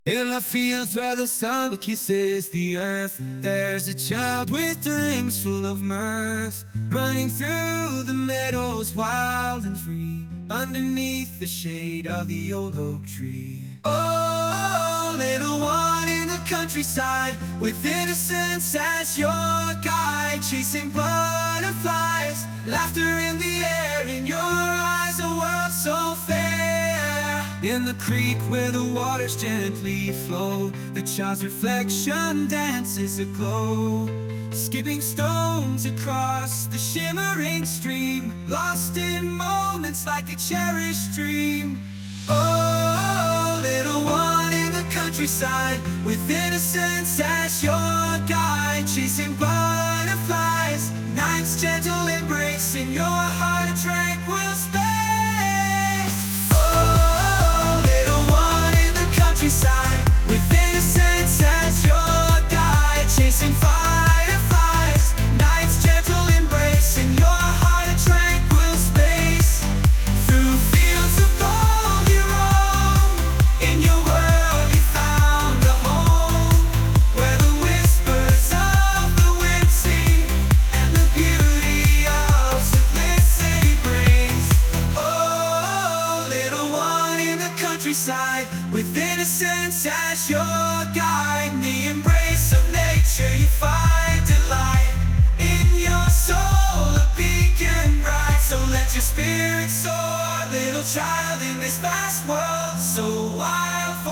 In the fields where the sun kisses the earth, there's a child with dreams full of mirth, running through the meadows wild and free, underneath the shade of the old oak tree. Oh, little one in the countryside, with innocence as your guide, chasing butterflies, laughter in the air, in your eyes a world so fair. In the creek where the waters gently flow, the child's reflection dances aglow, skipping stones across the shimmering stream, lost in moments like a cherished dream. Oh, little one in the countryside, with innocence as your guide, chasing butterflies, night's gentle embrace, in your heart a tranquil space. With innocence as your guide, chasing fireflies, night's gentle embrace, in your heart a tranquil space. Through fields of gold you roam, in your world you found a home, where the whispers of the wind sing, and the beauty of simplicity brings. Oh, little one in the countryside, with innocence as your guide, in the embrace of nature you find delight, in your soul a beacon bright. So let your spirit soar, little child, in this vast world so wild.